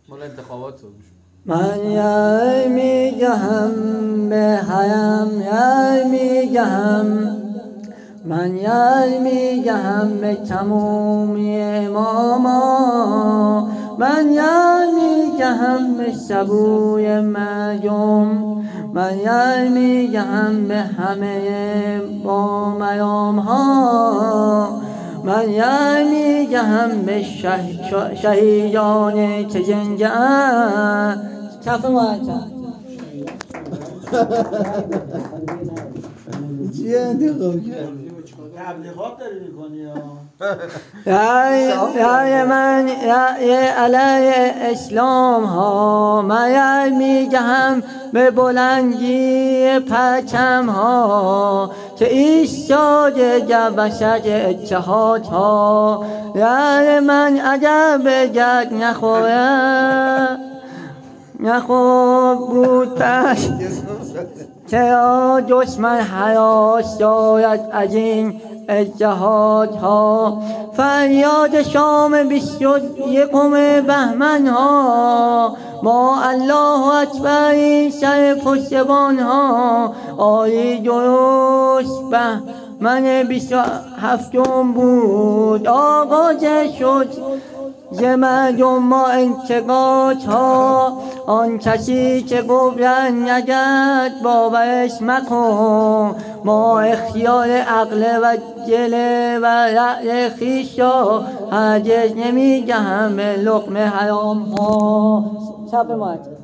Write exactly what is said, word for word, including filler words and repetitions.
مال انتخابات رو من یای میگهم به حیم یای میگهم من یای میگهم به تمومی اماما من یای میگهم به سبوی مردم من یای میگهم به همه با میام ها من یای میگهم به شه... شهیدان که زنده اند کف معطر چیه انتخاب کرد؟ تبلیغات داری میکنی یا یا من یا علیه اسلام ها من یا میگم به بلندی پرچم ها که ایستاده در وسط اتحاد ها یا من اگر به گرد نخوره نخور بود پس چرا دشمن هراس دارد از این اجتهادها فریاد شام بیست و یکم بهمن ها ما الله اکبر سر پشتبان ها آری درست بهمن بیست و هفتم بود آغاز شد ز مردم ما انتقاد ها آن کسی که گفتن نگرد باورش مکن ما اختیار عقل و دل و رأی خویش را هرگز نمیدهم به لقمه حرام ها.